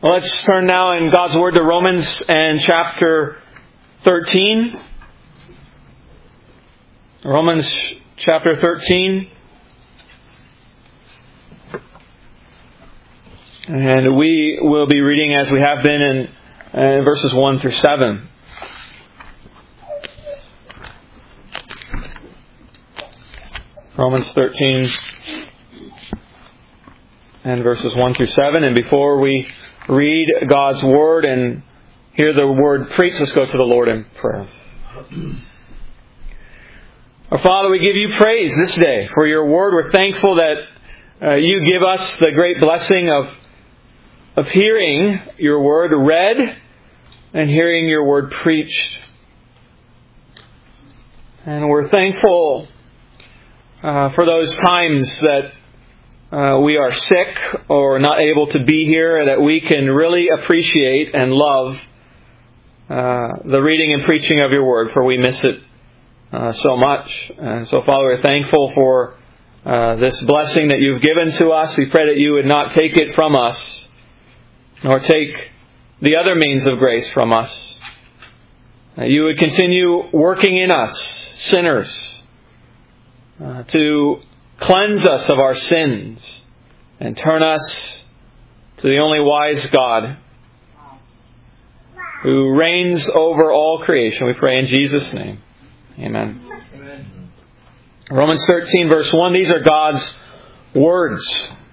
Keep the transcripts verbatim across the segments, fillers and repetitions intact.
Well, let's turn now in God's Word to Romans and chapter thirteen. Romans chapter thirteen. And we will be reading as we have been in, in verses one through seven. Romans thirteen and verses one through seven. And before we read God's Word and hear the Word preached, let's go to the Lord in prayer. Our Father, we give you praise this day for your Word. We're thankful that uh, you give us the great blessing of, of hearing your Word read and hearing your Word preached. And we're thankful uh, for those times that Uh, we are sick or not able to be here, that we can really appreciate and love uh, the reading and preaching of your Word, for we miss it uh, so much. And so, Father, we're thankful for uh, this blessing that you've given to us. We pray that you would not take it from us, nor take the other means of grace from us. That you would continue working in us, sinners, uh, to cleanse us of our sins and turn us to the only wise God who reigns over all creation. We pray in Jesus' name. Amen. Amen. Romans thirteen verse one, these are God's words.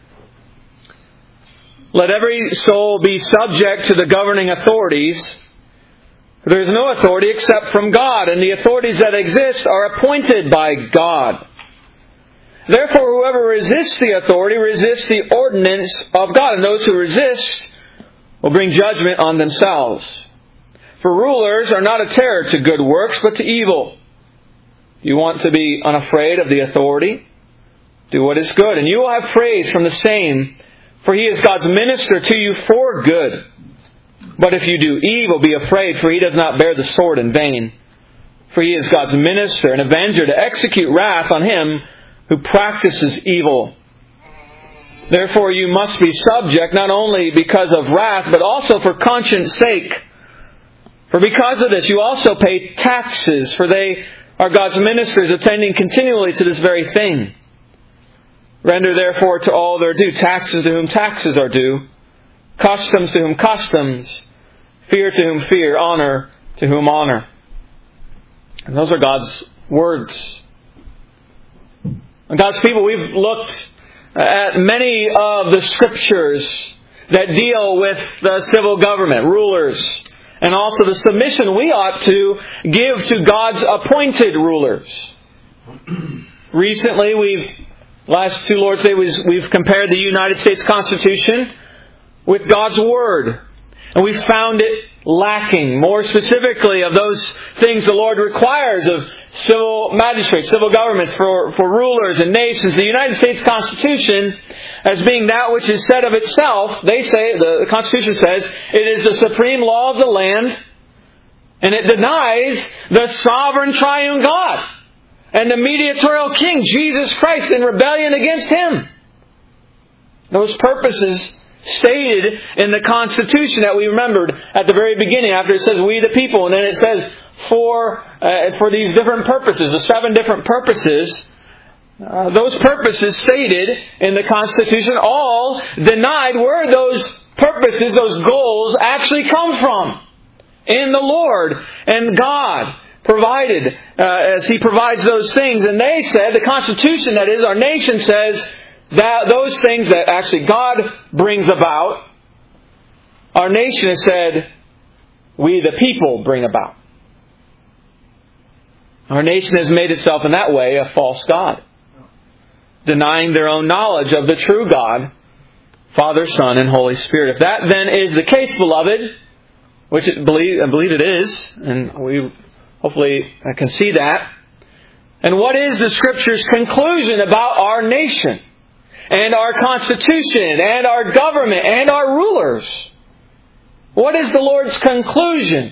Let every soul be subject to the governing authorities. For there is no authority except from God, and the authorities that exist are appointed by God. Therefore, whoever resists the authority resists the ordinance of God, and those who resist will bring judgment on themselves. For rulers are not a terror to good works, but to evil. You want to be unafraid of the authority? Do what is good, and you will have praise from the same, for he is God's minister to you for good. But if you do evil, be afraid, for he does not bear the sword in vain. For he is God's minister, an avenger to execute wrath on him who practices evil. Therefore you must be subject, not only because of wrath, but also for conscience sake. For because of this you also pay taxes, for they are God's ministers, attending continually to this very thing. Render therefore to all their due, taxes to whom taxes are due, customs to whom customs, fear to whom fear, honor to whom honor. And those are God's words. God's people, we've looked at many of the scriptures that deal with the civil government, rulers, and also the submission we ought to give to God's appointed rulers. Recently, we've, last two Lord's Day, we've compared the United States Constitution with God's Word. And we found it lacking, more specifically of those things the Lord requires of civil magistrates, civil governments, for, for rulers and nations. The United States Constitution, as being that which is said of itself, they say, the Constitution says, it is the supreme law of the land, and it denies the sovereign triune God and the mediatorial King, Jesus Christ, in rebellion against Him. Those purposes stated in the Constitution that we remembered at the very beginning, after it says we the people, and then it says for uh, for these different purposes, the seven different purposes. Uh, those purposes stated in the Constitution, all denied where those purposes, those goals actually come from. In the Lord and God provided uh, as He provides those things. And they said, the Constitution, that is, our nation says, that those things that actually God brings about, our nation has said, we the people bring about. Our nation has made itself in that way a false God, denying their own knowledge of the true God, Father, Son, and Holy Spirit. If that then is the case, beloved, which I believe, I believe it is, and we hopefully can see that, and what is the Scripture's conclusion about our nation? And our Constitution, and our government, and our rulers? What is the Lord's conclusion?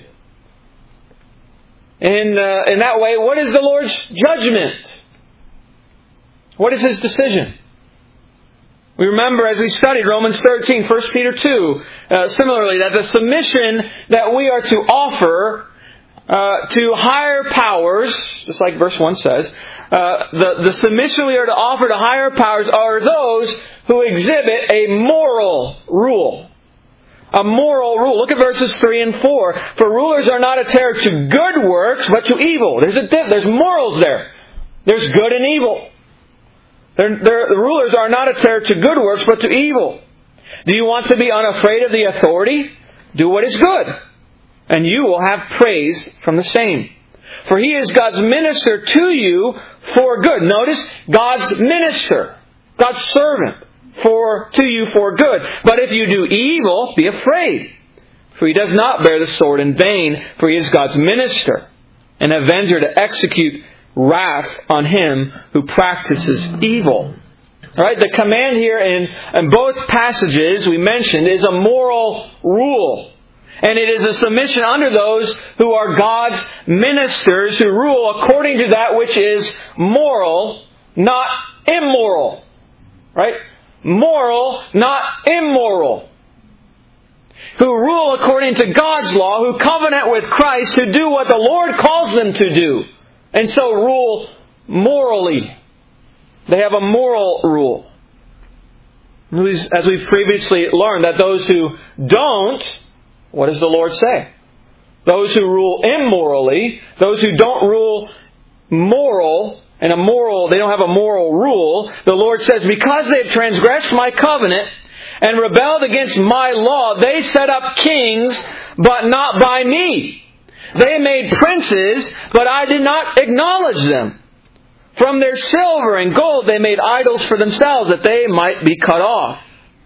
In, uh, in that way, what is the Lord's judgment? What is His decision? We remember as we studied Romans thirteen, First Peter two, uh, similarly, that the submission that we are to offer uh, to higher powers, just like verse one says, uh, the, the submission we are to offer to higher powers are those who exhibit a moral rule. A moral rule. Look at verses three and four. For rulers are not a terror to good works, but to evil. There's a diff- there's morals there. There's good and evil. They're, they're, the rulers are not a terror to good works, but to evil. Do you want to be unafraid of the authority? Do what is good, and you will have praise from the same. For he is God's minister to you for good. Notice, God's minister, God's servant, for to you for good. But if you do evil, be afraid. For he does not bear the sword in vain, for he is God's minister, an avenger to execute wrath on him who practices evil. All right, the command here in, in both passages we mentioned is a moral rule. And it is a submission under those who are God's ministers who rule according to that which is moral, not immoral. Right? Moral, not immoral. Who rule according to God's law, who covenant with Christ, who do what the Lord calls them to do. And so rule morally. They have a moral rule. As we've previously learned, that those who don't, what does the Lord say? Those who rule immorally, those who don't rule moral, and a moral, they don't have a moral rule, the Lord says, because they've transgressed my covenant and rebelled against my law, they set up kings, but not by me. They made princes, but I did not acknowledge them. From their silver and gold they made idols for themselves, that they might be cut off.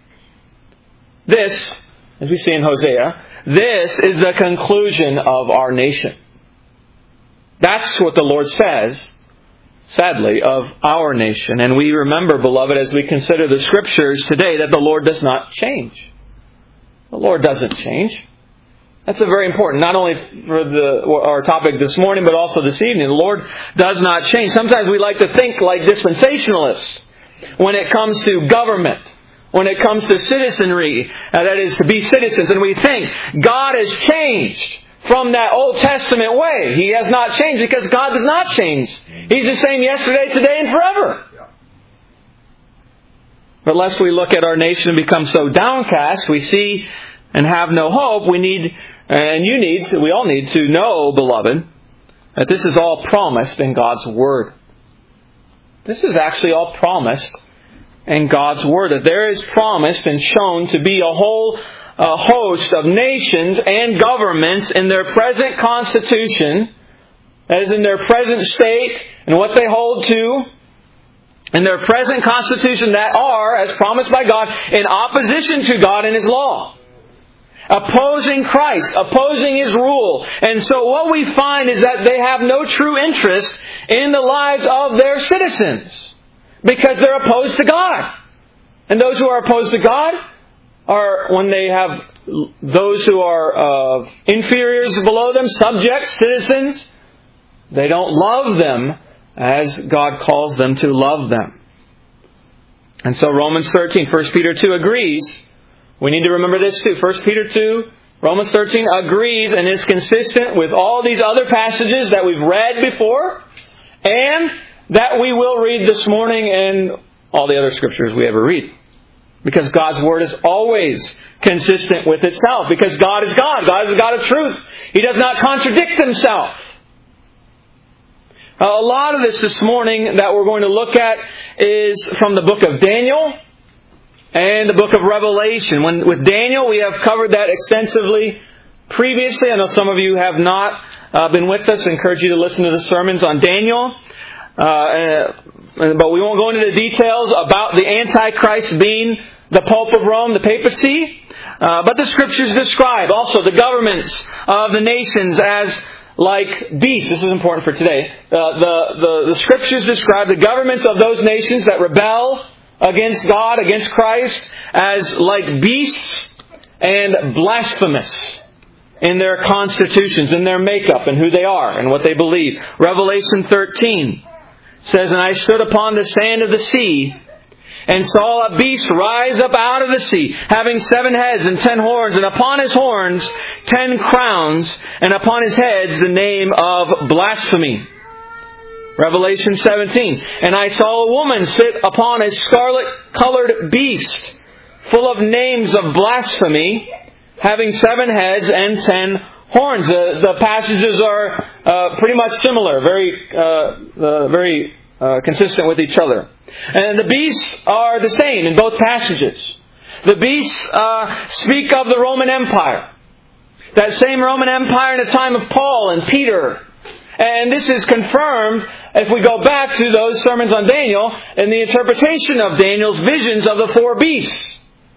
This, as we see in Hosea, this is the conclusion of our nation. That's what the Lord says, sadly, of our nation. And we remember, beloved, as we consider the Scriptures today, that the Lord does not change. The Lord doesn't change. That's a very important, not only for the, our topic this morning, but also this evening. The Lord does not change. Sometimes we like to think like dispensationalists when it comes to government, when it comes to citizenry, uh, that is, to be citizens. And we think God has changed from that Old Testament way. He has not changed because God does not change. He's the same yesterday, today, and forever. But lest we look at our nation and become so downcast, we see and have no hope, we need, and you need, we all need to know, beloved, that this is all promised in God's Word. This is actually all promised in God's Word. That there is promised and shown to be a whole a host of nations and governments in their present constitution, that is, in their present state and what they hold to, in their present constitution, that are, as promised by God, in opposition to God and His law. Opposing Christ, opposing His rule. And so what we find is that they have no true interest in the lives of their citizens, because they're opposed to God. And those who are opposed to God are, when they have those who are uh, inferiors below them, subjects, citizens, they don't love them as God calls them to love them. And so Romans thirteen, First Peter two agrees. We need to remember this too. First Peter two, Romans thirteen agrees and is consistent with all these other passages that we've read before and that we will read this morning and all the other Scriptures we ever read. Because God's Word is always consistent with itself. Because God is God. God is a God of truth. He does not contradict Himself. A lot of this this morning that we're going to look at is from the book of Daniel and the book of Revelation. When, with Daniel, we have covered that extensively previously. I know some of you have not uh, been with us. I encourage you to listen to the sermons on Daniel. Uh, but we won't go into the details about the Antichrist being the Pope of Rome, the papacy. Uh, but the Scriptures describe also the governments of the nations as like beasts. This is important for today. Uh, the, the, the Scriptures describe the governments of those nations that rebel against God, against Christ, as like beasts and blasphemous in their constitutions, in their makeup, and who they are, and what they believe. Revelation thirteen says, "And I stood upon the sand of the sea, and saw a beast rise up out of the sea, having seven heads and ten horns, and upon his horns ten crowns, and upon his heads the name of blasphemy. Revelation seventeen. And I saw a woman sit upon a scarlet-colored beast, full of names of blasphemy, having seven heads and ten horns. The, the passages are uh, pretty much similar, very, uh, uh, very uh, consistent with each other. And the beasts are the same in both passages. The beasts uh, speak of the Roman Empire. That same Roman Empire in the time of Paul and Peter. And this is confirmed if we go back to those sermons on Daniel and the interpretation of Daniel's visions of the four beasts.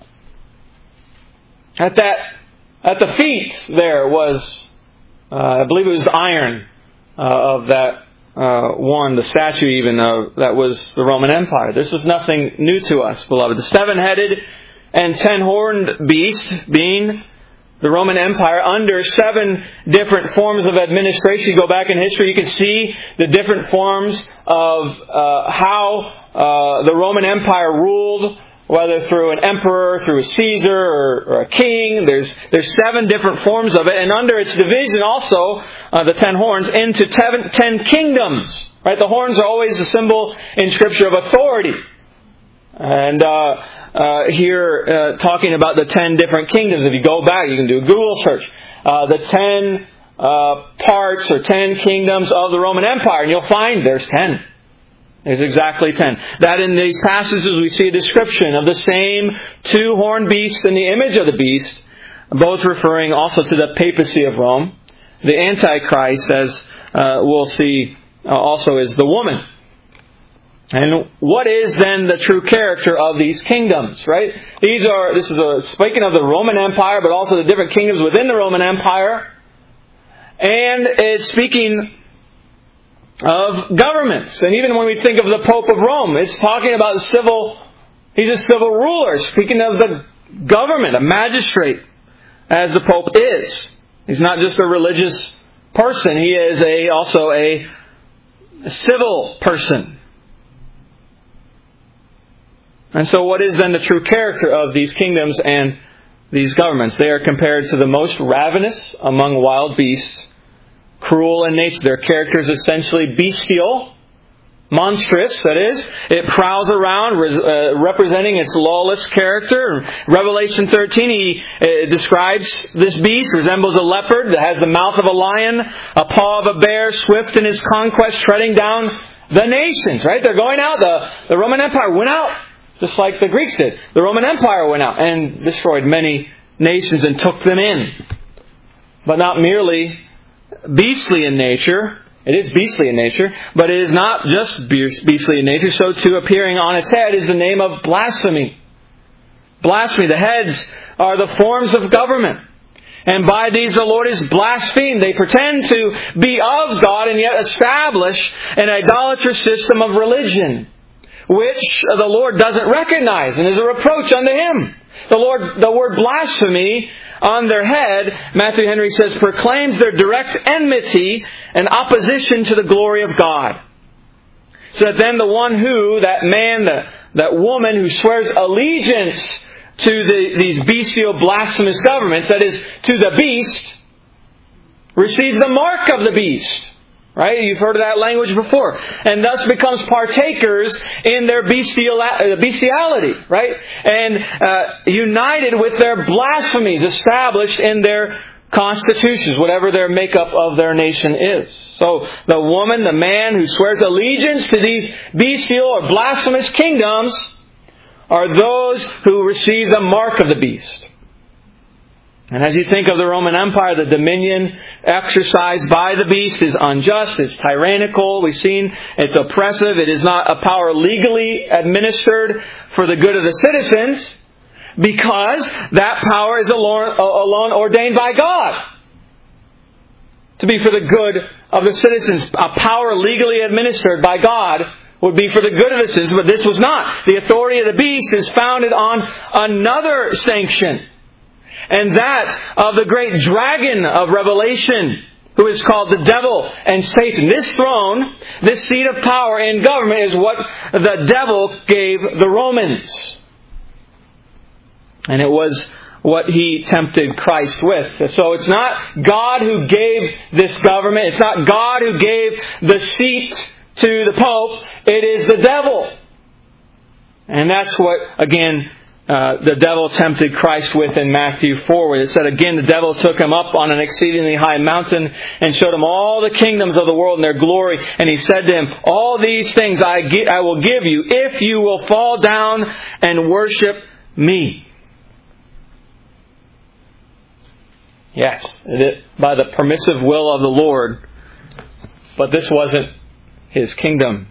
At that, at the feet there was, uh, I believe it was iron uh, of that uh, one, the statue even of that was the Roman Empire. This is nothing new to us, beloved. The seven-headed and ten-horned beast being the Roman Empire under seven different forms of administration. You go back in history, you can see the different forms of uh, how uh, the Roman Empire ruled, whether through an emperor, through a Caesar, or, or a king. There's there's seven different forms of it, and under its division also, uh, the ten horns, into ten, ten kingdoms. Right? The horns are always a symbol in Scripture of authority. And uh, uh, here, uh, talking about the ten different kingdoms. If you go back, you can do a Google search. Uh, the ten uh, parts or ten kingdoms of the Roman Empire, and you'll find there's ten. There's exactly ten. That in these passages we see a description of the same two-horned beast and the image of the beast, both referring also to the papacy of Rome. The Antichrist, as uh, we'll see, uh, also is the woman. And what is then the true character of these kingdoms, right? These are, this is a, speaking of the Roman Empire, but also the different kingdoms within the Roman Empire. And it's speaking of governments. And even when we think of the Pope of Rome, it's talking about civil, he's a civil ruler, speaking of the government, a magistrate, as the Pope is. He's not just a religious person, he is a also a, a civil person. And so what is then the true character of these kingdoms and these governments? They are compared to the most ravenous among wild beasts, cruel in nature. Their character is essentially bestial, monstrous, that is. It prowls around, uh, representing its lawless character. Revelation thirteen, he uh, describes this beast, resembles a leopard that has the mouth of a lion, a paw of a bear, swift in his conquest, treading down the nations. Right? They're going out. The, the Roman Empire went out, just like the Greeks did. The Roman Empire went out and destroyed many nations and took them in. But not merely beastly in nature. It is beastly in nature, but it is not just beastly in nature. So too, appearing on its head is the name of blasphemy. Blasphemy. The heads are the forms of government. And by these the Lord is blasphemed. They pretend to be of God and yet establish an idolatrous system of religion, which the Lord doesn't recognize and is a reproach unto Him. The Lord, the word blasphemy on their head, Matthew Henry says, proclaims their direct enmity and opposition to the glory of God. So that then the one who, that man, the, that woman who swears allegiance to the, these bestial blasphemous governments, that is, to the beast, receives the mark of the beast. Right? You've heard of that language before. And thus becomes partakers in their bestial, bestiality. Right? And uh, united with their blasphemies established in their constitutions, whatever their makeup of their nation is. So the woman, the man who swears allegiance to these bestial or blasphemous kingdoms are those who receive the mark of the beast. And as you think of the Roman Empire, the dominion exercised by the beast is unjust, it's tyrannical, we've seen it's oppressive, it is not a power legally administered for the good of the citizens, because that power is alone, alone ordained by God to be for the good of the citizens. A power legally administered by God would be for the good of the citizens, but this was not. The authority of the beast is founded on another sanction, and that of the great dragon of Revelation, who is called the devil and Satan. This throne, this seat of power in government is what the devil gave the Romans. And it was what he tempted Christ with. So it's not God who gave this government. It's not God who gave the seat to the Pope. It is the devil. And that's what, again, uh, the devil tempted Christ with in Matthew four, where it said, again, the devil took him up on an exceedingly high mountain and showed him all the kingdoms of the world and their glory. And he said to him, all these things I, gi- I will give you if you will fall down and worship me. Yes, it, by the permissive will of the Lord. But this wasn't His kingdom.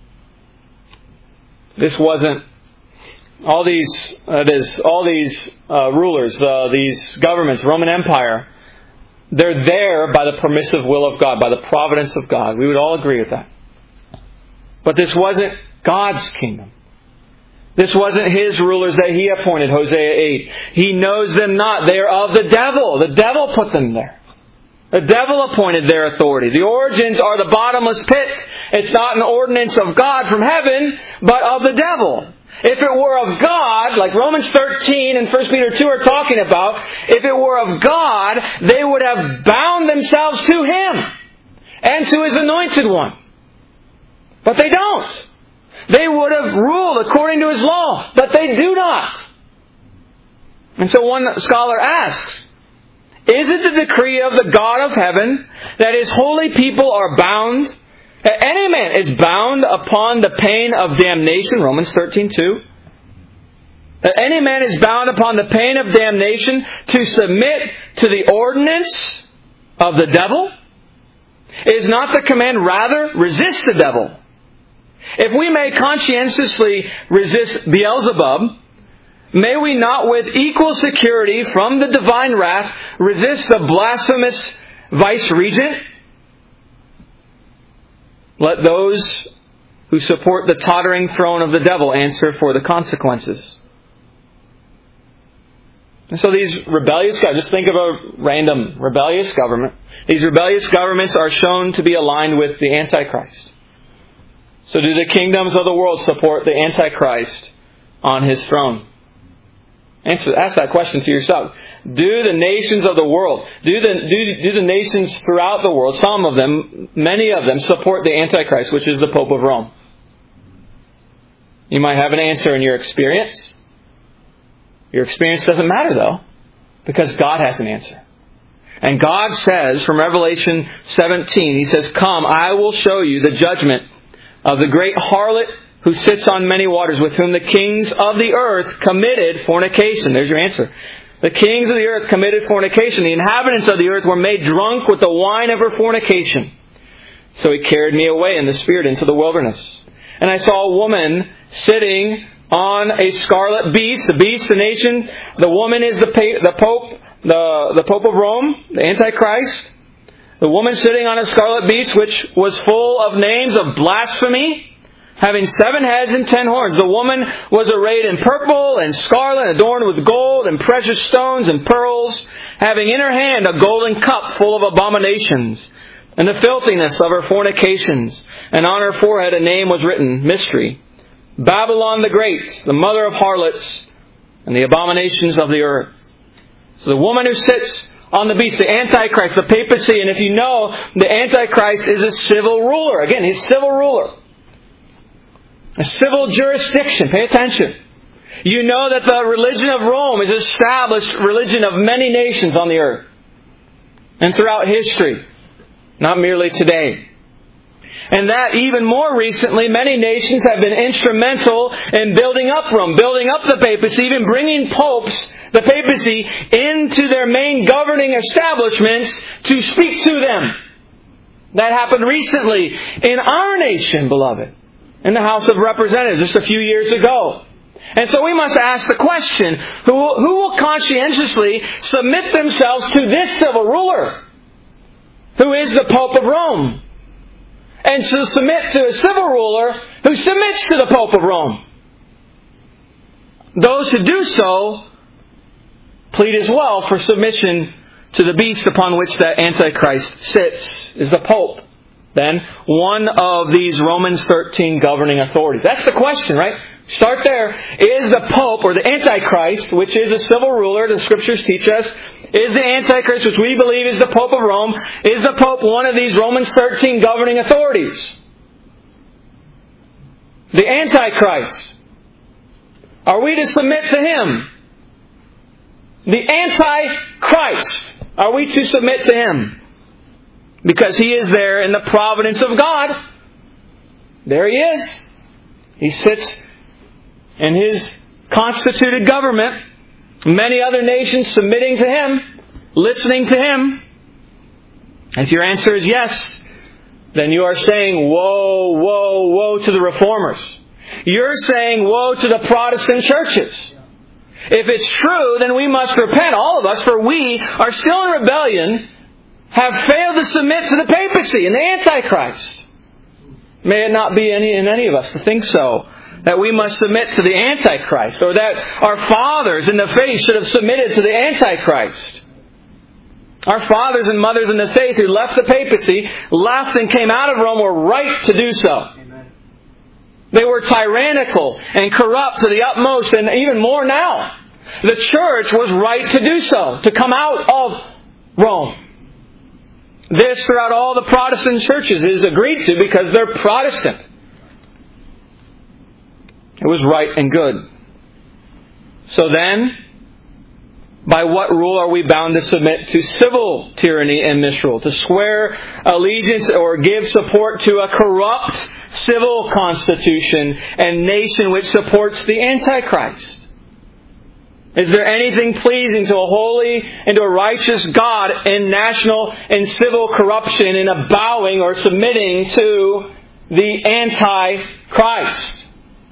This wasn't all these. Uh, it is all these uh, rulers, uh, these governments, Roman Empire. They're there by the permissive will of God, by the providence of God. We would all agree with that. But this wasn't God's kingdom. This wasn't His rulers that He appointed, Hosea eight. He knows them not. They are of the devil. The devil put them there. The devil appointed their authority. The origins are the bottomless pit. It's not an ordinance of God from heaven, but of the devil. If it were of God, like Romans thirteen and First Peter two are talking about, if it were of God, they would have bound themselves to Him and to His anointed one. But they don't. They would have ruled according to His law, but they do not. And so one scholar asks, is it the decree of the God of heaven that His holy people are bound? That any man is bound upon the pain of damnation, Romans thirteen two. That any man is bound upon the pain of damnation to submit to the ordinance of the devil? Is not the command rather resist the devil? If we may conscientiously resist Beelzebub, may we not with equal security from the divine wrath resist the blasphemous vice-regent? Let those who support the tottering throne of the devil answer for the consequences. And so these rebellious governments, just think of a random rebellious government. These rebellious governments are shown to be aligned with the Antichrist. So do the kingdoms of the world support the Antichrist on his throne? Answer, ask that question to yourself. Do the nations of the world, do the, do, do the nations throughout the world, some of them, many of them, support the Antichrist, which is the Pope of Rome? You might have an answer in your experience. Your experience doesn't matter, though, because God has an answer. And God says, from Revelation seventeen, He says, come, I will show you the judgment of the great harlot who sits on many waters, with whom the kings of the earth committed fornication. There's your answer. The kings of the earth committed fornication. The inhabitants of the earth were made drunk with the wine of her fornication. So He carried me away in the Spirit into the wilderness. And I saw a woman sitting on a scarlet beast. The beast, the nation. The woman is the, pa- the Pope, the, the Pope of Rome, the Antichrist. The woman sitting on a scarlet beast, which was full of names of blasphemy, having seven heads and ten horns. The woman was arrayed in purple and scarlet, adorned with gold and precious stones and pearls, having in her hand a golden cup full of abominations and the filthiness of her fornications. And on her forehead a name was written, Mystery, Babylon the Great, the mother of harlots and the abominations of the earth. So the woman who sits on the beast, the Antichrist, the papacy, and if you know, the Antichrist is a civil ruler. Again, he's a civil ruler. A civil jurisdiction. Pay attention. You know that the religion of Rome is an established religion of many nations on the earth. And throughout history. Not merely today. And that even more recently, many nations have been instrumental in building up Rome, building up the papacy, even bringing popes, the papacy, into their main governing establishments to speak to them. That happened recently in our nation, beloved, in the House of Representatives just a few years ago. And so we must ask the question, who, who will conscientiously submit themselves to this civil ruler, who is the Pope of Rome? And to submit to a civil ruler who submits to the Pope of Rome. Those who do so plead as well for submission to the beast upon which that Antichrist sits is the Pope. Then, one of these Romans thirteen governing authorities. That's the question, right? Start there. Is the Pope, or the Antichrist, which is a civil ruler, the Scriptures teach us, is the Antichrist, which we believe is the Pope of Rome, is the Pope one of these Romans thirteen governing authorities? The Antichrist. Are we to submit to him? The Antichrist. Are we to submit to him? Because he is there in the providence of God. There he is. He sits in his constituted government. Many other nations submitting to him, listening to him. If your answer is yes, then you are saying, woe, woe, woe to the reformers. You're saying, woe to the Protestant churches. If it's true, then we must repent, all of us, for we are still in rebellion, have failed to submit to the papacy and the Antichrist. May it not be any in any of us to think so, that we must submit to the Antichrist, or that our fathers in the faith should have submitted to the Antichrist. Our fathers and mothers in the faith who left the papacy, left and came out of Rome, were right to do so. Amen. They were tyrannical and corrupt to the utmost, and even more now. The church was right to do so, to come out of Rome. This, throughout all the Protestant churches, is agreed to because they're Protestant. It was right and good. So then, by what rule are we bound to submit to civil tyranny and misrule? To swear allegiance or give support to a corrupt civil constitution and nation which supports the Antichrist? Is there anything pleasing to a holy and to a righteous God in national and civil corruption, in a bowing or submitting to the Antichrist?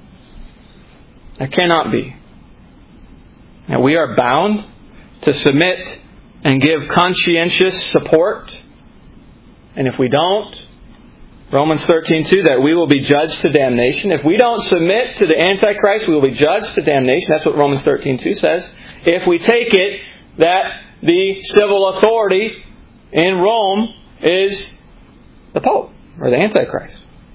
There cannot be. Now, we are bound to submit and give conscientious support. And if we don't, Romans thirteen two, that we will be judged to damnation. If we don't submit to the Antichrist, we will be judged to damnation. That's what Romans thirteen two says. If we take it that the civil authority in Rome is the Pope, or the Antichrist.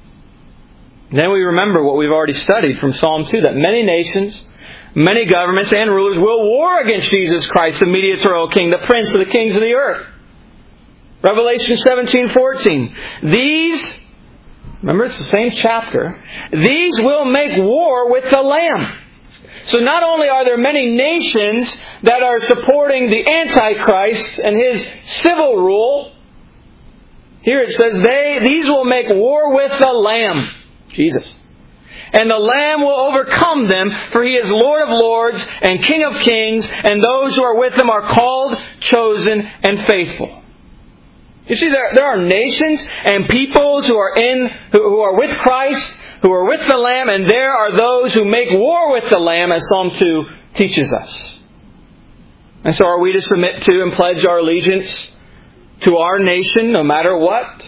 Then we remember what we've already studied from Psalm two, that many nations, many governments and rulers will war against Jesus Christ, the mediatorial King, the Prince of the kings of the earth. Revelation seventeen fourteen. These, remember it's the same chapter, these will make war with the Lamb. So not only are there many nations that are supporting the Antichrist and his civil rule, here it says, they these will make war with the Lamb, Jesus. And the Lamb will overcome them, for He is Lord of lords and King of kings, and those who are with Him are called, chosen, and faithful. You see, there, there are nations and peoples who are in, who, who are with Christ, who are with the Lamb, and there are those who make war with the Lamb, as Psalm two teaches us. And so are we to submit to and pledge our allegiance to our nation, no matter what,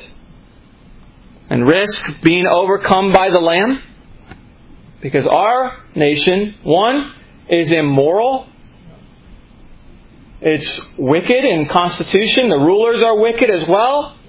and risk being overcome by the Lamb? Because our nation, one, is immoral. It's wicked in constitution. The rulers are wicked as well.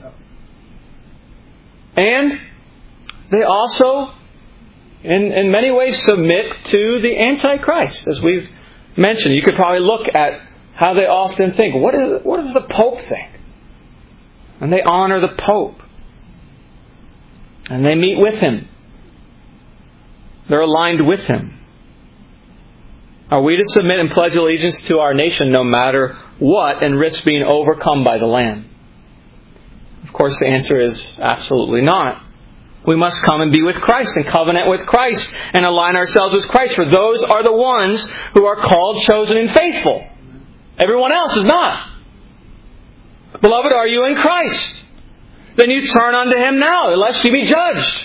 And they also, in, in many ways, submit to the Antichrist. As we've mentioned, you could probably look at how they often think. What is, what does the Pope think? And they honor the Pope. And they meet with him. They're aligned with him. Are we to submit and pledge allegiance to our nation no matter what, and risk being overcome by the Lamb? Of course, the answer is absolutely not. We must come and be with Christ and covenant with Christ and align ourselves with Christ, for those are the ones who are called, chosen, and faithful. Everyone else is not. Beloved, are you in Christ? Then you turn unto Him now, lest you be judged.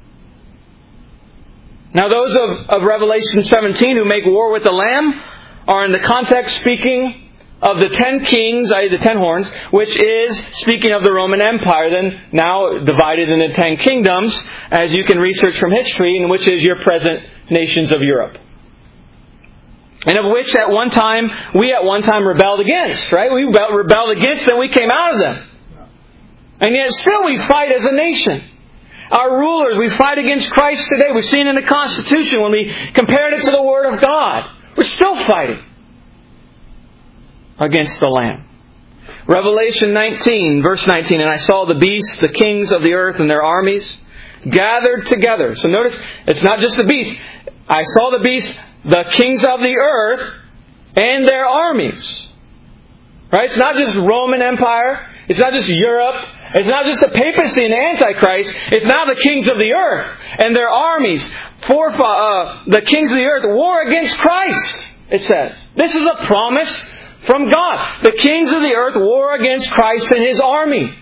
Now those of, of Revelation seventeen who make war with the Lamb are in the context speaking of the ten kings, that is the ten horns, which is speaking of the Roman Empire, then now divided into ten kingdoms, as you can research from history, and which is your present nations of Europe. and of which at one time, we at one time rebelled against, right? We rebelled against them, we came out of them. And yet still we fight as a nation. Our rulers, we fight against Christ today. We've seen in the Constitution when we compared it to the Word of God. We're still fighting against the Lamb. Revelation nineteen, verse nineteen, and I saw the beasts, the kings of the earth and their armies, gathered together. So notice, it's not just the beasts. I saw the beasts, the kings of the earth and their armies. Right? It's not just Roman Empire. It's not just Europe. It's not just the papacy and the Antichrist. It's now the kings of the earth and their armies. For uh, the kings of the earth war against Christ, it says. This is a promise from God. The kings of the earth war against Christ and His army.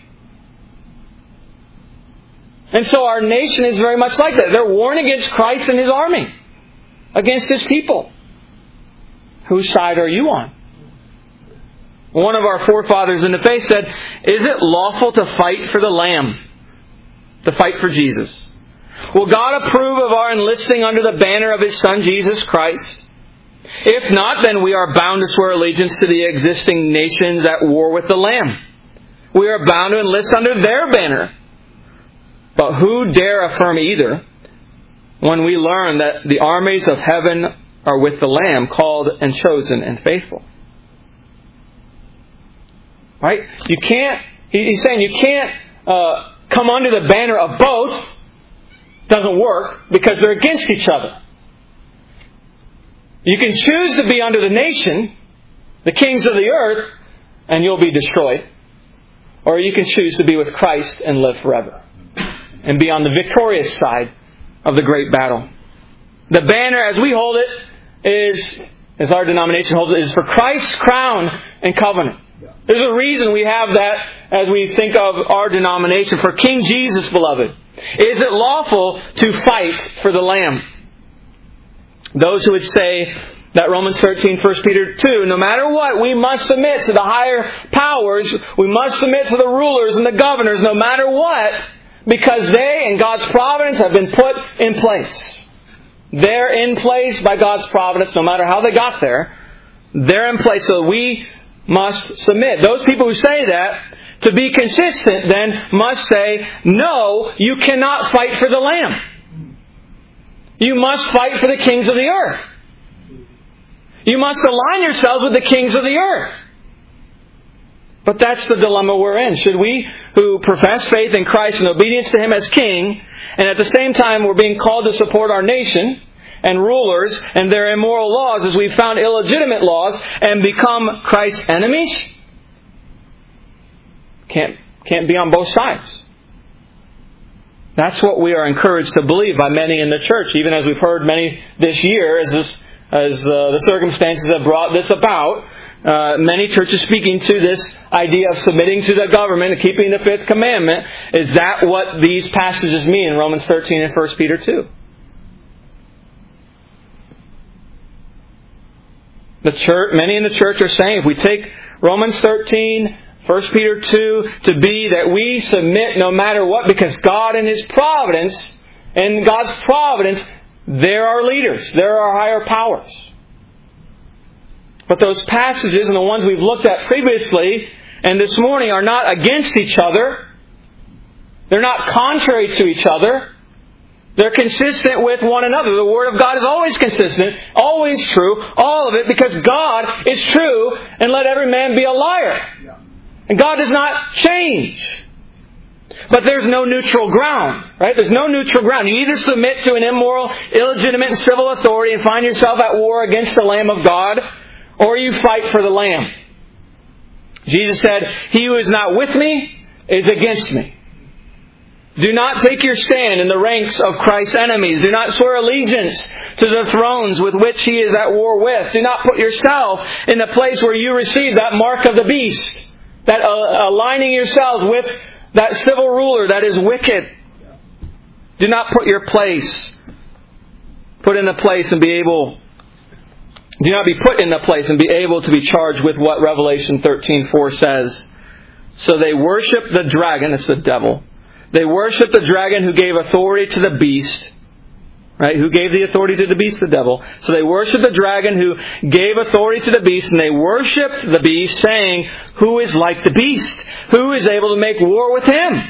And so our nation is very much like that. They're warring against Christ and His army. Against His people. Whose side are you on? One of our forefathers in the faith said, is it lawful to fight for the Lamb? To fight for Jesus? Will God approve of our enlisting under the banner of His Son, Jesus Christ? If not, then we are bound to swear allegiance to the existing nations at war with the Lamb. We are bound to enlist under their banner. But who dare affirm either when we learn that the armies of heaven are with the Lamb, called and chosen and faithful? Right? You can't, he's saying you can't uh, come under the banner of both. Doesn't work because they're against each other. You can choose to be under the nation, the kings of the earth, and you'll be destroyed. Or you can choose to be with Christ and live forever. And be on the victorious side of the great battle. The banner, as we hold it, is, as our denomination holds it, is for Christ's crown and covenant. There's a reason we have that as we think of our denomination. For King Jesus, beloved. Is it lawful to fight for the Lamb? Those who would say that Romans thirteen, First Peter two, no matter what, we must submit to the higher powers. We must submit to the rulers and the governors, no matter what, because they, in God's providence, have been put in place. They're in place by God's providence, no matter how they got there. They're in place, so we must submit. Those people who say that, to be consistent then, must say, no, you cannot fight for the Lamb. You must fight for the kings of the earth. You must align yourselves with the kings of the earth. But that's the dilemma we're in. Should we, who profess faith in Christ and obedience to Him as King, and at the same time we're being called to support our nation and rulers and their immoral laws as we've found illegitimate laws, and become Christ's enemies? Can't, can't be on both sides. That's what we are encouraged to believe by many in the church, even as we've heard many this year, as this, as uh, the circumstances have brought this about. Uh, many churches speaking to this idea of submitting to the government and keeping the fifth commandment. Is that what these passages mean in Romans thirteen and First Peter two? The church, many in the church are saying, if we take Romans thirteen, First Peter two, to be that we submit no matter what, because God in His providence, and God's providence, they're our leaders. They're our higher powers. But those passages and the ones we've looked at previously and this morning are not against each other. They're not contrary to each other. They're consistent with one another. The Word of God is always consistent, always true, all of it, because God is true, and let every man be a liar. And God does not change. But there's no neutral ground, right? There's no neutral ground. You either submit to an immoral, illegitimate, and civil authority and find yourself at war against the Lamb of God, or you fight for the Lamb. Jesus said, "He who is not with me is against me." Do not take your stand in the ranks of Christ's enemies. Do not swear allegiance to the thrones with which He is at war with. Do not put yourself in the place where you receive that mark of the beast. That uh, aligning yourselves with that civil ruler that is wicked. Do not put your place, put in the place and be able, do not be put in the place and be able to be charged with what Revelation thirteen four says. So they worship the dragon, it's the devil. They worship the dragon who gave authority to the beast, Right? Who gave the authority to the beast? The devil. So they worshiped the dragon who gave authority to the beast, and they worshiped the beast, saying, who is like the beast? Who is able to make war with him?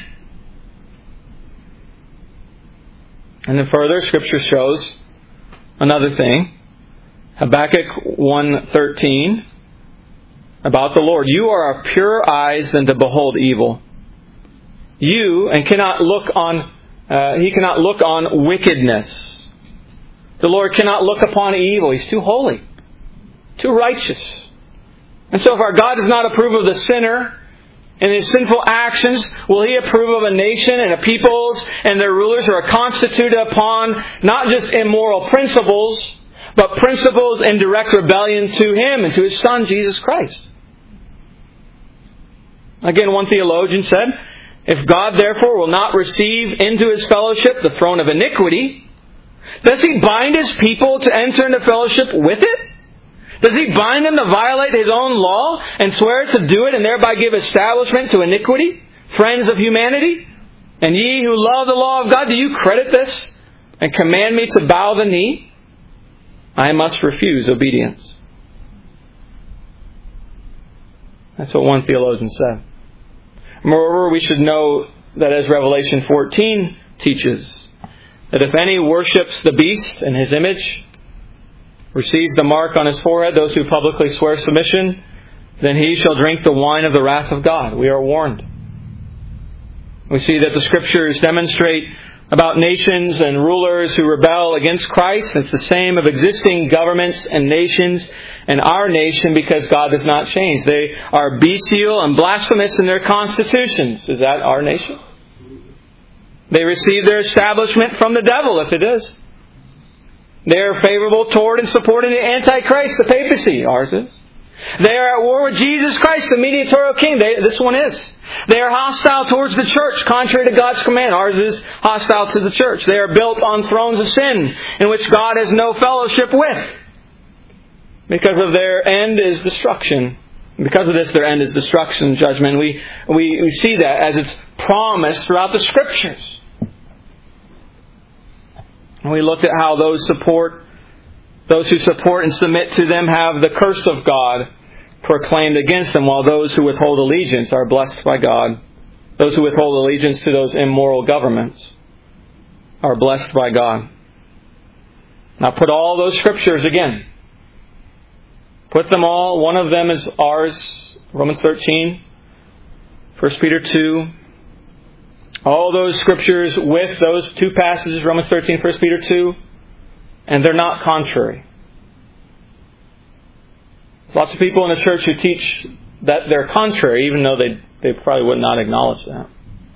And then further, Scripture shows another thing. Habakkuk one thirteen about the Lord. You are of purer eyes than to behold evil. You, and cannot look on, uh, he cannot look on wickedness. The Lord cannot look upon evil. He's too holy, too righteous. And so if our God does not approve of the sinner and his sinful actions, will He approve of a nation and a peoples and their rulers who are constituted upon not just immoral principles, but principles in direct rebellion to Him and to His Son, Jesus Christ? Again, one theologian said, if God therefore will not receive into His fellowship the throne of iniquity, does He bind His people to enter into fellowship with it? Does He bind them to violate His own law and swear to do it and thereby give establishment to iniquity? Friends of humanity? And ye who love the law of God, do you credit this and command me to bow the knee? I must refuse obedience. That's what one theologian said. Moreover, we should know that as Revelation fourteen teaches, that if any worships the beast and his image, receives the mark on his forehead, those who publicly swear submission, then he shall drink the wine of the wrath of God. We are warned. We see that the Scriptures demonstrate about nations and rulers who rebel against Christ. It's the same of existing governments and nations and our nation, because God does not change. They are bestial and blasphemous in their constitutions. Is that our nation? They receive their establishment from the devil, if it is. They are favorable toward and supporting the Antichrist, the papacy. Ours is. They are at war with Jesus Christ, the mediatorial king. They, this one is. They are hostile towards the church, contrary to God's command. Ours is hostile to the church. They are built on thrones of sin, in which God has no fellowship with. Because of their end is destruction. Because of this, their end is destruction, judgment. We, we, we see that as it's promised throughout the Scriptures. And we looked at how those support, those who support and submit to them have the curse of God proclaimed against them, while those who withhold allegiance are blessed by God. Those who withhold allegiance to those immoral governments are blessed by God. Now put all those Scriptures again. Put them all. One of them is ours, Romans thirteen, First Peter two. All those Scriptures with those two passages, Romans thirteen, First Peter two, and they're not contrary. There's lots of people in the church who teach that they're contrary, even though they, they probably would not acknowledge that.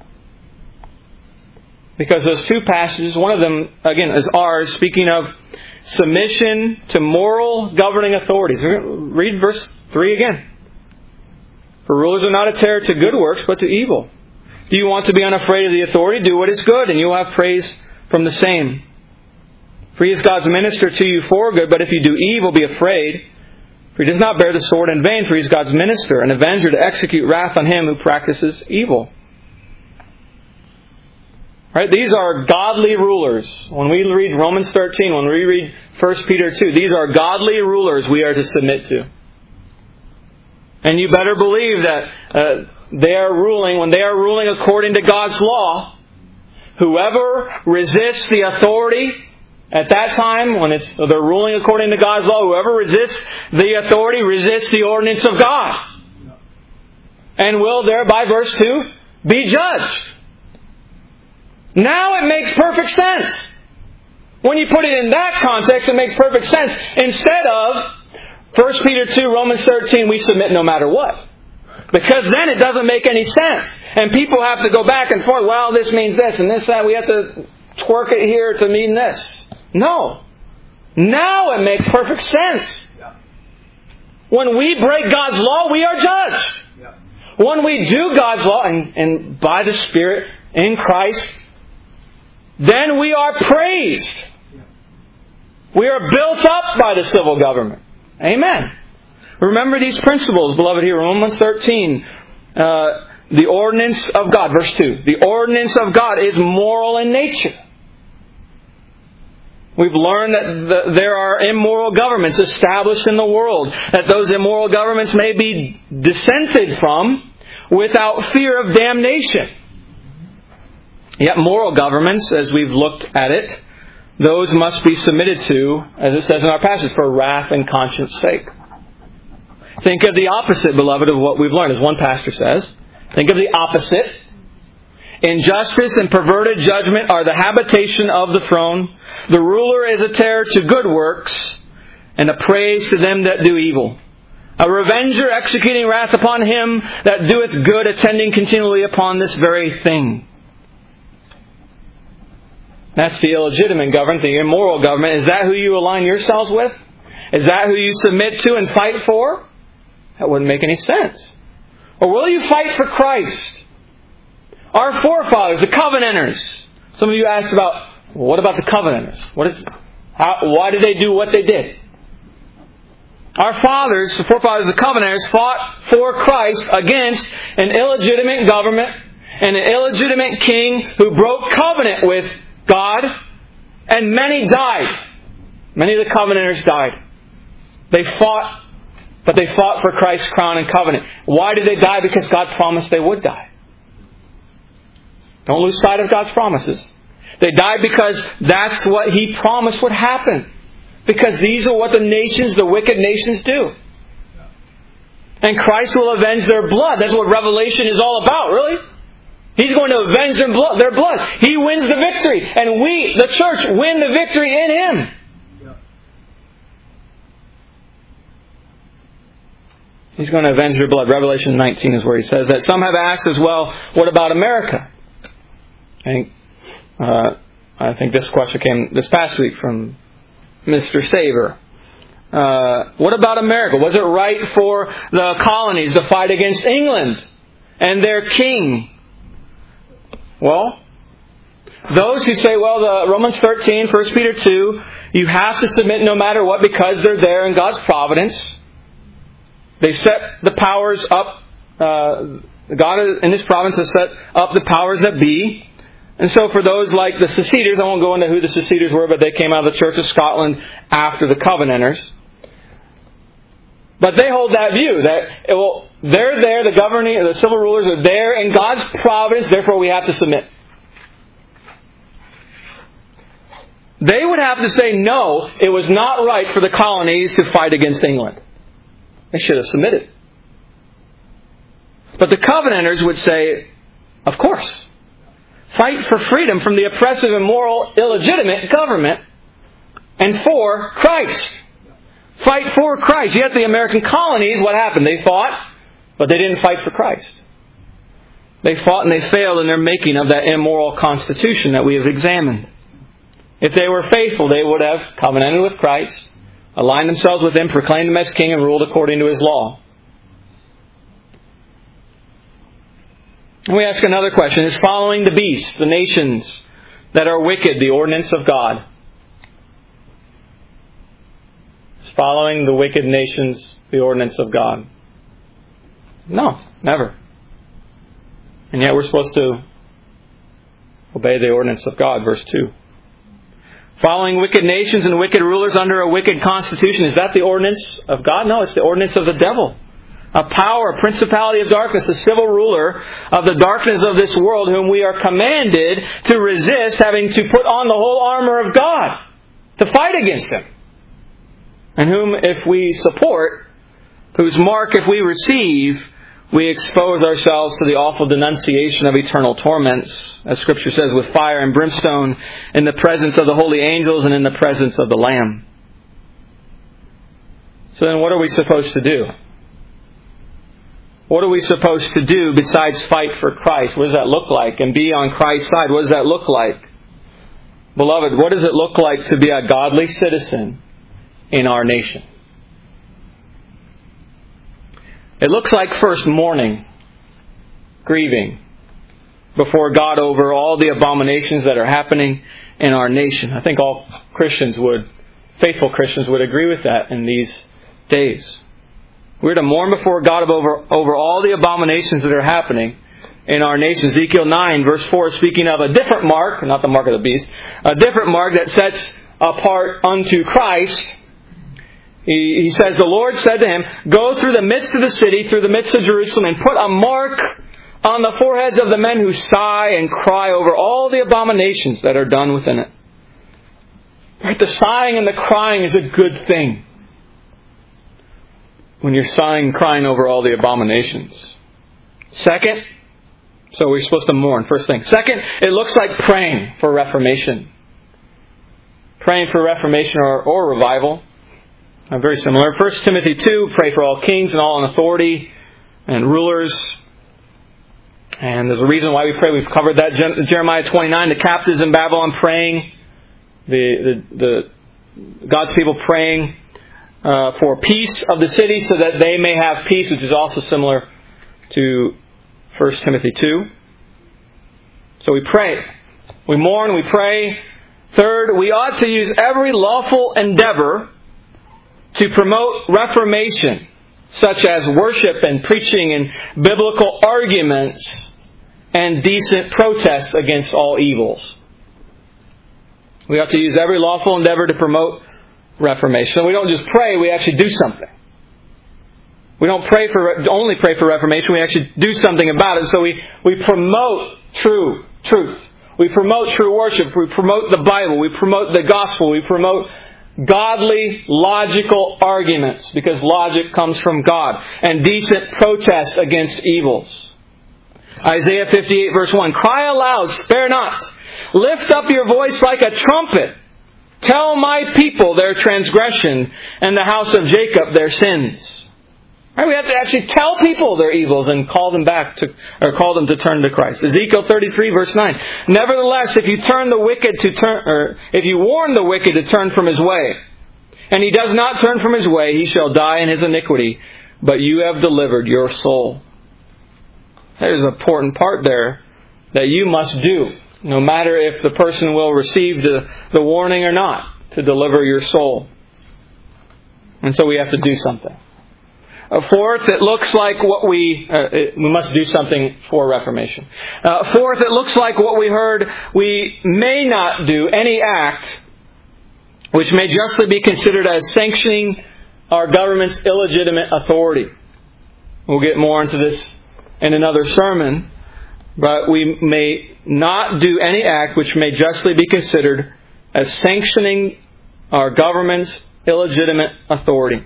Because those two passages, one of them, again, is ours, speaking of submission to moral governing authorities. Read verse three again. For rulers are not a terror to good works, but to evil. Do you want to be unafraid of the authority? Do what is good, and you will have praise from the same. For He is God's minister to you for good, but if you do evil, be afraid. For He does not bear the sword in vain, for He is God's minister, an avenger to execute wrath on him who practices evil. Right? These are godly rulers. When we read Romans thirteen, when we read First Peter two, these are godly rulers we are to submit to. And you better believe that uh, they are ruling, when they are ruling according to God's law, whoever resists the authority at that time, when it's they're ruling according to God's law, whoever resists the authority resists the ordinance of God. And will thereby, verse two, be judged. Now it makes perfect sense. When you put it in that context, it makes perfect sense. Instead of First Peter two, Romans thirteen, we submit no matter what. Because then it doesn't make any sense. And people have to go back and forth. Well, this means this and this, that. We have to twerk it here to mean this. No. Now it makes perfect sense. When we break God's law, we are judged. When we do God's law, and, and by the Spirit, in Christ, then we are praised. We are built up by the civil government. Amen. Remember these principles, beloved, here. Romans thirteen. Uh, the ordinance of God. Verse two. The ordinance of God is moral in nature. We've learned that the, there are immoral governments established in the world, that those immoral governments may be dissented from without fear of damnation. Yet moral governments, as we've looked at it, those must be submitted to, as it says in our passage, for wrath and conscience sake. Think of the opposite, beloved, of what we've learned, as one pastor says. Think of the opposite. Injustice and perverted judgment are the habitation of the throne. The ruler is a terror to good works, and a praise to them that do evil. A revenger executing wrath upon him that doeth good, attending continually upon this very thing. That's the illegitimate government, the immoral government. Is that who you align yourselves with? Is that who you submit to and fight for? That wouldn't make any sense. Or will you fight for Christ? Our forefathers, the Covenanters. Some of you asked about, well, what about the Covenanters? What is, how, why did they do what they did? Our fathers, the forefathers, the Covenanters, fought for Christ against an illegitimate government and an illegitimate king who broke covenant with God, and many died. Many of the Covenanters died. They fought, but they fought for Christ's crown and covenant. Why did they die? Because God promised they would die. Don't lose sight of God's promises. They died because that's what He promised would happen. Because these are what the nations, the wicked nations do. And Christ will avenge their blood. That's what Revelation is all about, really. He's going to avenge their blood. Their blood. He wins the victory. And we, the church, win the victory in Him. He's going to avenge their blood. Revelation nineteen is where He says that. Some have asked as well, what about America? I think, uh, I think this question came this past week from Mister Saver. Uh, what about America? Was it right for the colonies to fight against England and their king? Well, those who say, well, the Romans thirteen, First Peter two, you have to submit no matter what because they're there in God's providence. They set the powers up. Uh, God in His providence has set up the powers that be. And so for those like the seceders, I won't go into who the seceders were, but they came out of the Church of Scotland after the Covenanters. But they hold that view that, well, they're there, the governing, the civil rulers are there in God's providence, therefore we have to submit. They would have to say, no, it was not right for the colonies to fight against England. They should have submitted. But the Covenanters would say, of course. Fight for freedom from the oppressive, immoral, illegitimate government and for Christ. Fight for Christ. Yet the American colonies, what happened? They fought, but they didn't fight for Christ. They fought and they failed in their making of that immoral constitution that we have examined. If they were faithful, they would have covenanted with Christ, aligned themselves with Him, proclaimed Him as King, and ruled according to His law. And we ask another question. Is following the beast, the nations that are wicked, the ordinance of God? Is following the wicked nations the ordinance of God? No, never. And yet we're supposed to obey the ordinance of God, verse two. Following wicked nations and wicked rulers under a wicked constitution, is that the ordinance of God? No, it's the ordinance of the devil. A power, a principality of darkness, a civil ruler of the darkness of this world, whom we are commanded to resist, having to put on the whole armor of God to fight against him. And whom, if we support, whose mark, if we receive, we expose ourselves to the awful denunciation of eternal torments, as Scripture says, with fire and brimstone, in the presence of the holy angels and in the presence of the Lamb. So then what are we supposed to do? What are we supposed to do besides fight for Christ? What does that look like? And be on Christ's side, what does that look like? Beloved, what does it look like to be a godly citizen in our nation? It looks like first mourning, grieving before God over all the abominations that are happening in our nation. I think all Christians would, faithful Christians would agree with that in these days. We're to mourn before God over, over all the abominations that are happening in our nation. Ezekiel nine, verse four, speaking of a different mark, not the mark of the beast, a different mark that sets apart unto Christ, he, he says, the Lord said to him, go through the midst of the city, through the midst of Jerusalem, and put a mark on the foreheads of the men who sigh and cry over all the abominations that are done within it. Right? The sighing and the crying is a good thing. When you're sighing and crying over all the abominations. Second, so we're supposed to mourn, first thing. Second, it looks like praying for reformation. Praying for reformation or, or revival. Uh, very similar. First Timothy two, pray for all kings and all in authority and rulers. And there's a reason why we pray. We've covered that. Jeremiah twenty-nine, the captives in Babylon praying. The, the, the God's people praying uh, for peace of the city so that they may have peace, which is also similar to First Timothy two. So we pray. We mourn, we pray. Third, we ought to use every lawful endeavor to promote reformation, such as worship and preaching and biblical arguments and decent protests against all evils. We have to use every lawful endeavor to promote reformation. We don't just pray, we actually do something. We don't pray for only pray for reformation, we actually do something about it. So we, we promote true truth. We promote true worship. We promote the Bible. We promote the gospel. We promote godly, logical arguments, because logic comes from God, and decent protests against evils. Isaiah fifty-eight verse one, cry aloud, spare not. Lift up your voice like a trumpet. Tell my people their transgression and the house of Jacob their sins. Right, we have to actually tell people their evils and call them back to, or call them to turn to Christ. Ezekiel thirty-three verse nine. Nevertheless, if you turn the wicked to turn, or if you warn the wicked to turn from his way, and he does not turn from his way, he shall die in his iniquity. But you have delivered your soul. There's an important part there that you must do, no matter if the person will receive the, the warning or not, to deliver your soul. And so we have to do something. Fourth, it looks like what we uh, it, we must do something for reformation. Uh, fourth, it looks like what we heard, we may not do any act which may justly be considered as sanctioning our government's illegitimate authority. We'll get more into this in another sermon, but we may not do any act which may justly be considered as sanctioning our government's illegitimate authority.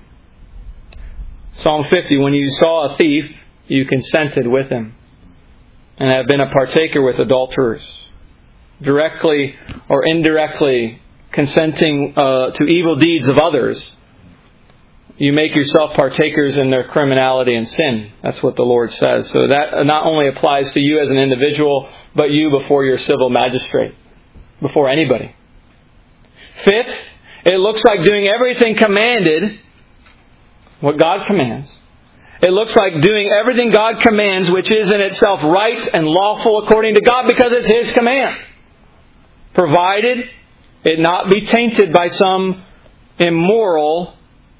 Psalm fifty, when you saw a thief, you consented with him, and have been a partaker with adulterers. Directly or indirectly consenting uh, to evil deeds of others, you make yourself partakers in their criminality and sin. That's what the Lord says. So that not only applies to you as an individual, but you before your civil magistrate, before anybody. Fifth, it looks like doing everything commanded, what God commands. It looks like doing everything God commands, which is in itself right and lawful according to God, because it's His command. Provided it not be tainted by some immoral,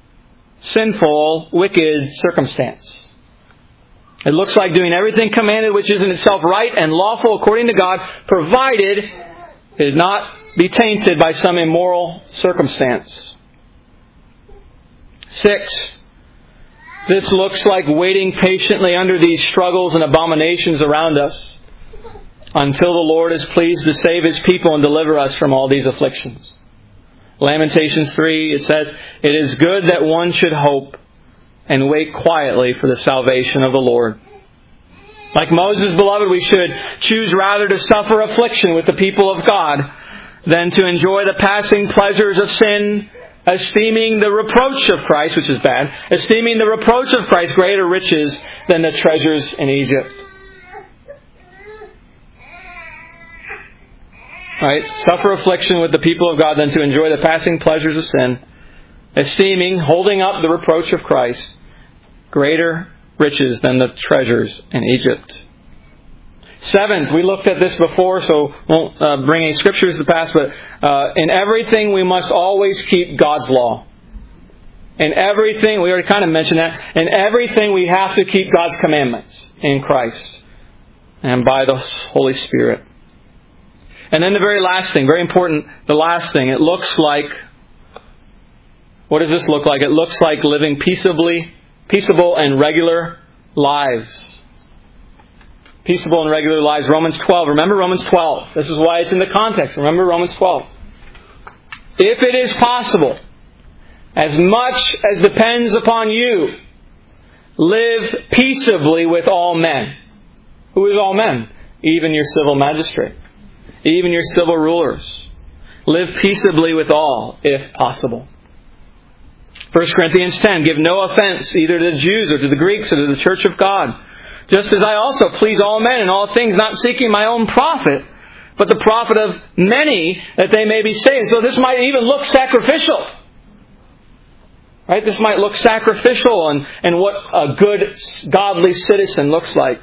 sinful, wicked circumstance. It looks like doing everything commanded, which is in itself right and lawful according to God, provided it not be tainted by some immoral circumstance. Six, this looks like waiting patiently under these struggles and abominations around us until the Lord is pleased to save His people and deliver us from all these afflictions. Lamentations three, it says, it is good that one should hope and wait quietly for the salvation of the Lord. Like Moses, beloved, we should choose rather to suffer affliction with the people of God than to enjoy the passing pleasures of sin, esteeming the reproach of Christ, which is bad, esteeming the reproach of Christ greater riches than the treasures in Egypt. Right? Suffer affliction with the people of God than to enjoy the passing pleasures of sin, esteeming, holding up the reproach of Christ, greater riches than the treasures in Egypt. Seventh, we looked at this before, so won't uh, bring any scriptures to pass, but uh, in everything we must always keep God's law. In everything, we already kind of mentioned that, in everything we have to keep God's commandments in Christ and by the Holy Spirit. And then the very last thing, very important, the last thing, it looks like, what does this look like? It looks like living peaceably, peaceable and regular lives. Peaceable and regular lives. Romans twelve. Remember Romans twelve. This is why it's in the context. Remember Romans twelve. If it is possible, as much as depends upon you, live peaceably with all men. Who is all men? Even your civil magistrate. Even your civil rulers. Live peaceably with all, if possible. First Corinthians ten, give no offense either to the Jews or to the Greeks or to the church of God. Just as I also please all men in all things, not seeking my own profit, but the profit of many, that they may be saved. So this might even look sacrificial. Right? This might look sacrificial and, and what a good, godly citizen looks like.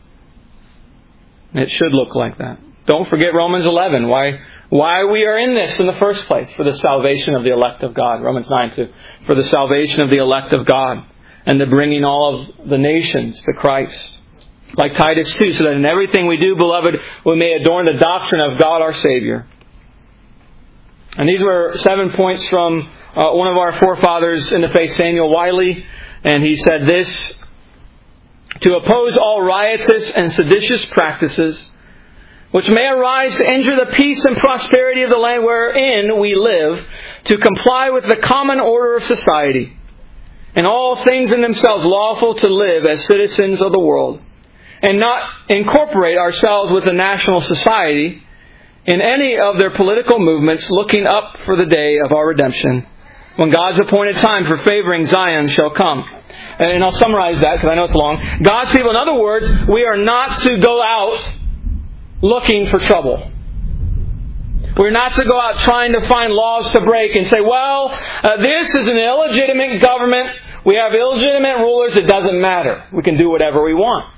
It should look like that. Don't forget Romans eleven, why why we are in this in the first place, for the salvation of the elect of God. Romans nine two, for the salvation of the elect of God and the bringing all of the nations to Christ. Like Titus two, so that in everything we do, beloved, we may adorn the doctrine of God our Savior. And these were seven points from uh, one of our forefathers in the faith, Samuel Wiley. And he said this: to oppose all riotous and seditious practices, which may arise to injure the peace and prosperity of the land wherein we live, to comply with the common order of society, and all things in themselves lawful to live as citizens of the world, and not incorporate ourselves with the national society in any of their political movements, looking up for the day of our redemption, when God's appointed time for favoring Zion shall come. And I'll summarize that because I know it's long. God's people, in other words, we are not to go out looking for trouble. We're not to go out trying to find laws to break and say, well, uh, this is an illegitimate government. We have illegitimate rulers. It doesn't matter. We can do whatever we want.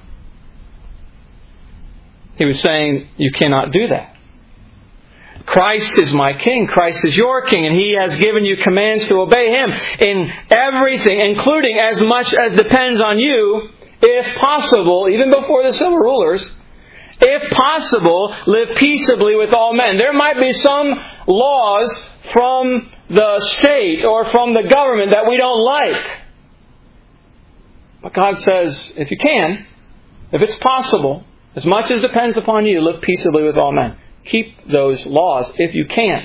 He was saying, you cannot do that. Christ is my King. Christ is your King. And He has given you commands to obey Him in everything, including as much as depends on you, if possible, even before the civil rulers, if possible, live peaceably with all men. There might be some laws from the state or from the government that we don't like. But God says, if you can, if it's possible, as much as depends upon you, live peaceably with all men. Keep those laws if you can.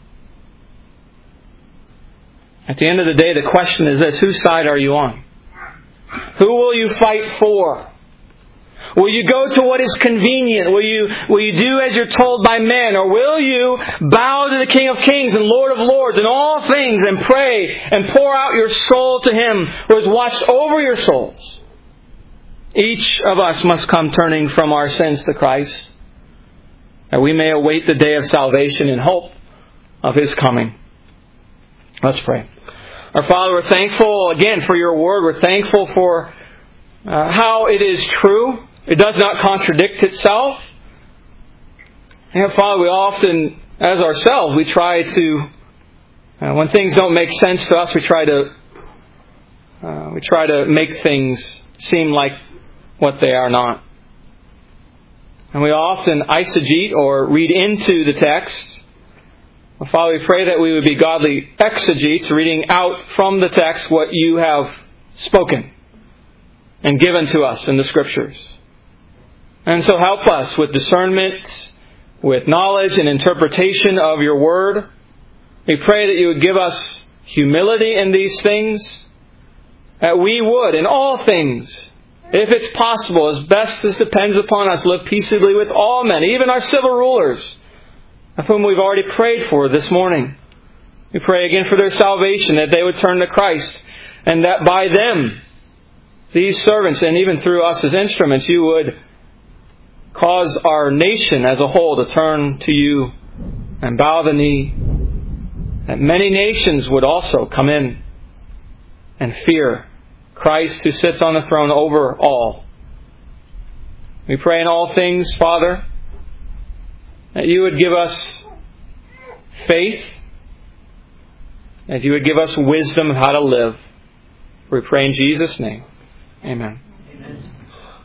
At the end of the day, the question is this: whose side are you on? Who will you fight for? Will you go to what is convenient? Will you, will you do as you're told by men? Or will you bow to the King of Kings and Lord of Lords in all things and pray and pour out your soul to Him who has watched over your souls? Each of us must come turning from our sins to Christ, that we may await the day of salvation in hope of His coming. Let's pray. Our Father, we're thankful again for your word. We're thankful for uh, how it is true. It does not contradict itself. And Father, we often, as ourselves, we try to, uh, when things don't make sense to us, we try to, uh, we try to make things seem like what they are not. And we often eisegete or read into the text. Well, Father, we pray that we would be godly exegetes, reading out from the text what you have spoken and given to us in the Scriptures. And so help us with discernment, with knowledge and interpretation of your word. We pray that you would give us humility in these things, that we would, in all things, if it's possible, as best as depends upon us, live peaceably with all men, even our civil rulers, of whom we've already prayed for this morning. We pray again for their salvation, that they would turn to Christ, and that by them, these servants, and even through us as instruments, you would cause our nation as a whole to turn to you and bow the knee. That many nations would also come in and fear Christ who sits on the throne over all. We pray in all things, Father, that you would give us faith, that you would give us wisdom of how to live. We pray in Jesus' name. Amen.